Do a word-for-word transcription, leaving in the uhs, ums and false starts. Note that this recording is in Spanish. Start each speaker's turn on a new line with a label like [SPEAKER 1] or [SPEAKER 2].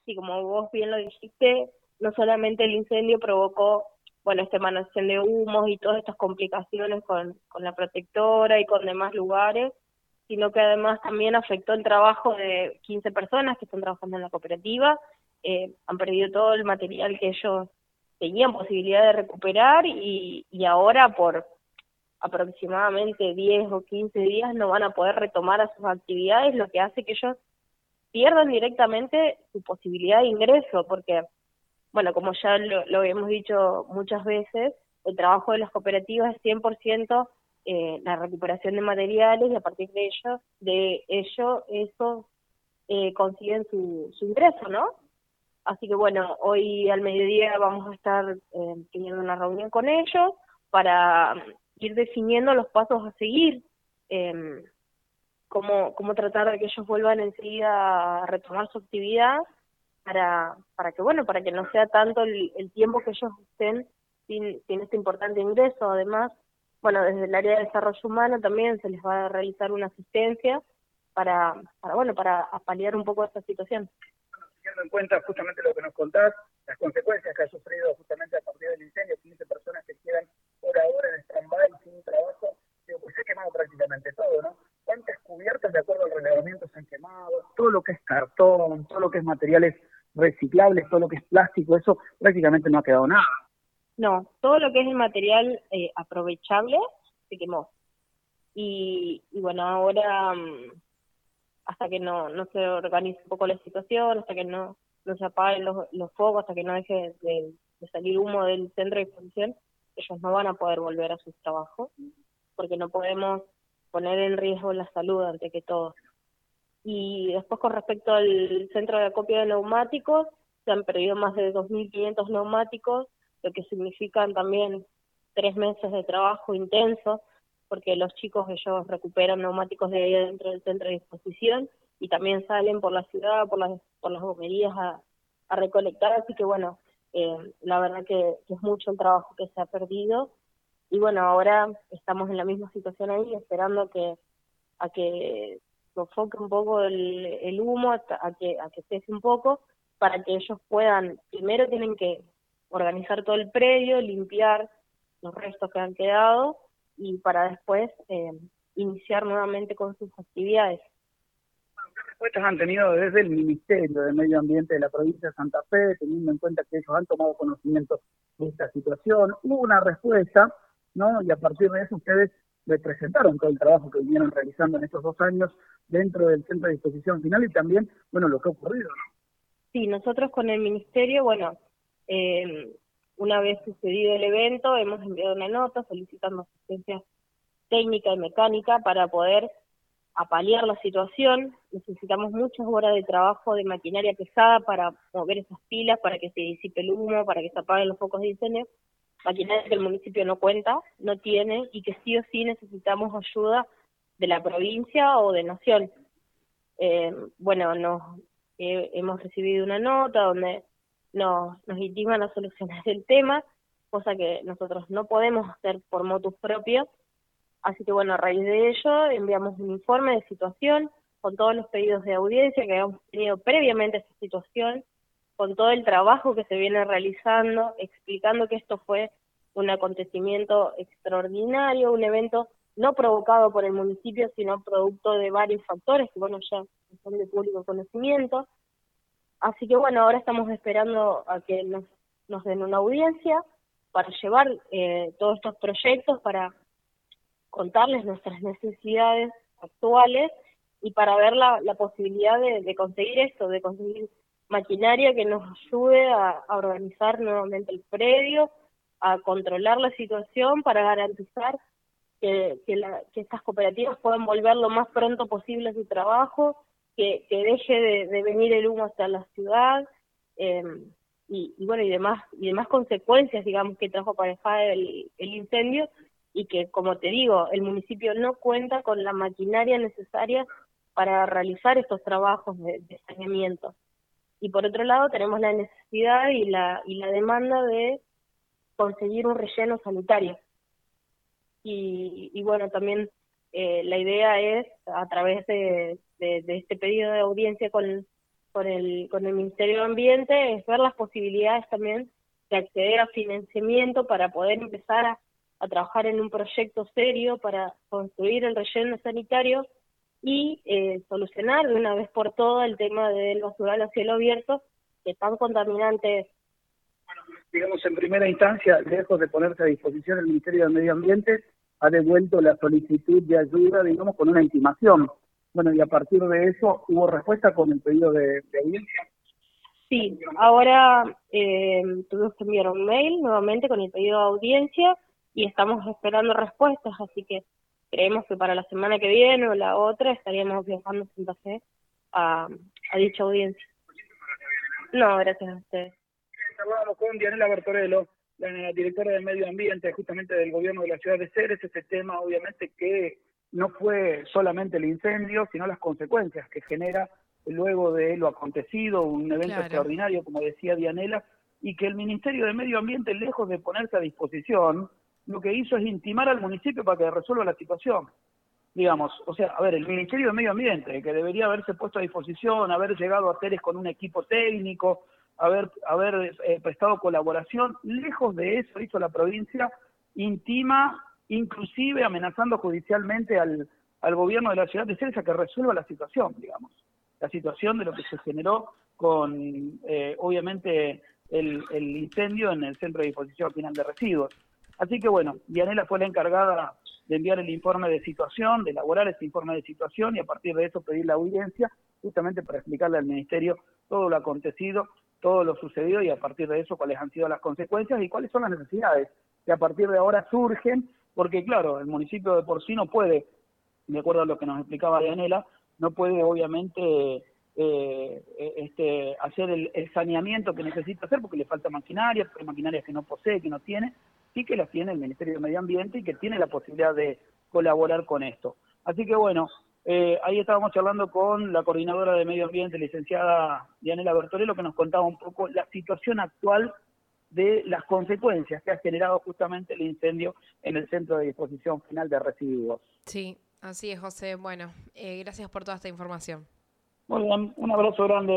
[SPEAKER 1] sí, como vos bien lo dijiste, no solamente el incendio provocó, bueno, esta emanación de humos y todas estas complicaciones con, con la protectora y con demás lugares, sino que además también afectó el trabajo de quince personas que están trabajando en la cooperativa, eh, han perdido todo el material que ellos tenían posibilidad de recuperar y, y ahora por aproximadamente diez o quince días no van a poder retomar a sus actividades, lo que hace que ellos pierdan directamente su posibilidad de ingreso, porque, bueno, como ya lo, lo hemos dicho muchas veces, el trabajo de las cooperativas es cien por ciento eh, la recuperación de materiales y a partir de ello, de ello, eso eh, consiguen su, su ingreso, ¿no? Así que bueno, hoy al mediodía vamos a estar eh, teniendo una reunión con ellos para ir definiendo los pasos a seguir, eh, cómo, cómo tratar de que ellos vuelvan enseguida a retomar su actividad para, para que bueno, para que no sea tanto el, el tiempo que ellos estén sin, sin este importante ingreso. Además, bueno, desde el área de desarrollo humano también se les va a realizar una asistencia para, para bueno, para paliar un poco esta situación.
[SPEAKER 2] Teniendo en cuenta justamente lo que nos contás, las consecuencias que ha sufrido justamente a partir del incendio, quince personas que quedan por ahora en stand-by sin trabajo, digo, pues se ha quemado prácticamente todo, ¿no? ¿Cuántas cubiertas de acuerdo al reglamento se han quemado? Todo lo que es cartón, todo lo que es materiales reciclables, todo lo que es plástico, eso prácticamente no ha quedado nada.
[SPEAKER 1] No, todo lo que es el material eh, aprovechable se quemó. Y, y bueno, ahora, um, hasta que no, no se organice un poco la situación, hasta que no, no se apaguen los, los focos, hasta que no deje de, de salir humo del centro de exposición, ellos no van a poder volver a sus trabajos, porque no podemos poner en riesgo la salud ante que todo. Y después con respecto al centro de acopio de neumáticos, se han perdido más de dos mil quinientos neumáticos, lo que significan también tres meses de trabajo intenso, porque los chicos ellos recuperan neumáticos de ahí dentro del centro de disposición y también salen por la ciudad, por las por las gomerías a, a recolectar, así que bueno, eh, la verdad que, que es mucho el trabajo que se ha perdido y bueno, ahora estamos en la misma situación ahí, esperando que a que sofoque un poco el, el humo, a que, a que cese un poco, para que ellos puedan, primero tienen que organizar todo el predio, limpiar los restos que han quedado, y para después eh, iniciar nuevamente con sus actividades.
[SPEAKER 2] ¿Qué respuestas han tenido desde el Ministerio de Medio Ambiente de la provincia de Santa Fe, teniendo en cuenta que ellos han tomado conocimiento de esta situación? Hubo una respuesta, ¿no? Y a partir de eso ustedes le presentaron todo el trabajo que vinieron realizando en estos dos años dentro del centro de disposición final y también, bueno, lo que ha ocurrido, ¿no?
[SPEAKER 1] Sí, nosotros con el Ministerio, bueno, eh, una vez sucedido el evento, hemos enviado una nota solicitando asistencia técnica y mecánica para poder apalear la situación. Necesitamos muchas horas de trabajo de maquinaria pesada para mover esas pilas, para que se disipe el humo, para que se apaguen los focos de incendio. Maquinaria que el municipio no cuenta, no tiene, y que sí o sí necesitamos ayuda de la provincia o de Nación. Eh, bueno, nos eh, hemos recibido una nota donde nos, nos intiman a solucionar el tema, cosa que nosotros no podemos hacer por motus propios. Así que bueno, a raíz de ello enviamos un informe de situación con todos los pedidos de audiencia que habíamos tenido previamente a esta situación, con todo el trabajo que se viene realizando, explicando que esto fue un acontecimiento extraordinario, un evento no provocado por el municipio, sino producto de varios factores que bueno ya son de público conocimiento. Así que bueno, ahora estamos esperando a que nos, nos den una audiencia para llevar eh, todos estos proyectos, para contarles nuestras necesidades actuales y para ver la, la posibilidad de, de conseguir esto, de conseguir maquinaria que nos ayude a, a organizar nuevamente el predio, a controlar la situación para garantizar que, que, la, que estas cooperativas puedan volver lo más pronto posible a su trabajo, que, que deje de, de venir el humo hasta la ciudad, eh, y, y bueno, y demás, y demás consecuencias, digamos, que trajo aparejada el, el incendio, y que, como te digo, el municipio no cuenta con la maquinaria necesaria para realizar estos trabajos de, de saneamiento. Y por otro lado tenemos la necesidad y la, y la demanda de conseguir un relleno sanitario. Y, y bueno, también eh, la idea es, a través de, de, de este pedido de audiencia con, con el, con el Ministerio de Ambiente es ver las posibilidades también de acceder a financiamiento para poder empezar a, a trabajar en un proyecto serio para construir el relleno sanitario y eh, solucionar de una vez por todas el tema del basural a cielo abierto, que tan contaminante es.
[SPEAKER 2] Digamos, en primera instancia, lejos de ponerse a disposición el Ministerio de Medio Ambiente, ha devuelto la solicitud de ayuda, digamos, con una intimación. Bueno, y a partir de eso, ¿hubo respuesta con el pedido de, de audiencia?
[SPEAKER 1] Sí, ahora eh, tuvimos que enviar un mail nuevamente con el pedido de audiencia y estamos esperando respuestas, así que creemos que para la semana que viene o la otra estaríamos viajando a Santa Fe a, a dicha audiencia. No, gracias a ustedes.
[SPEAKER 2] Hablábamos con Dianela Bertorello, la directora de Medio Ambiente, justamente del gobierno de la ciudad de Ceres, este tema obviamente que no fue solamente el incendio, sino las consecuencias que genera luego de lo acontecido, un evento
[SPEAKER 3] Claro.
[SPEAKER 2] extraordinario, como decía Dianela, y que el Ministerio de Medio Ambiente, lejos de ponerse a disposición, lo que hizo es intimar al municipio para que resuelva la situación. Digamos, o sea, a ver, el Ministerio de Medio Ambiente, que debería haberse puesto a disposición, haber llegado a Ceres con un equipo técnico, haber, haber eh, prestado colaboración, lejos de eso hizo la provincia, intima, inclusive amenazando judicialmente al, al gobierno de la ciudad de Ceres a que resuelva la situación, digamos. La situación de lo que se generó con, eh, obviamente, el, el incendio en el centro de disposición final de residuos. Así que bueno, Dianela fue la encargada de enviar el informe de situación, de elaborar ese informe de situación y a partir de eso pedir la audiencia, justamente para explicarle al Ministerio todo lo acontecido, todo lo sucedido y a partir de eso cuáles han sido las consecuencias y cuáles son las necesidades que a partir de ahora surgen, porque claro, el municipio de por sí no puede, de acuerdo a lo que nos explicaba Dianela, no puede obviamente eh, este, hacer el, el saneamiento que necesita hacer porque le falta maquinaria, porque hay maquinarias que no posee, que no tiene, sí que las tiene el Ministerio de Medio Ambiente y que tiene la posibilidad de colaborar con esto. Así que bueno, eh, ahí estábamos charlando con la coordinadora de Medio Ambiente, licenciada Dianela Bertorello, que nos contaba un poco la situación actual de las consecuencias que ha generado justamente el incendio en el centro de disposición final de residuos.
[SPEAKER 3] Sí, así es, José. Bueno, eh, gracias por toda esta información.
[SPEAKER 2] Muy bien, un abrazo grande.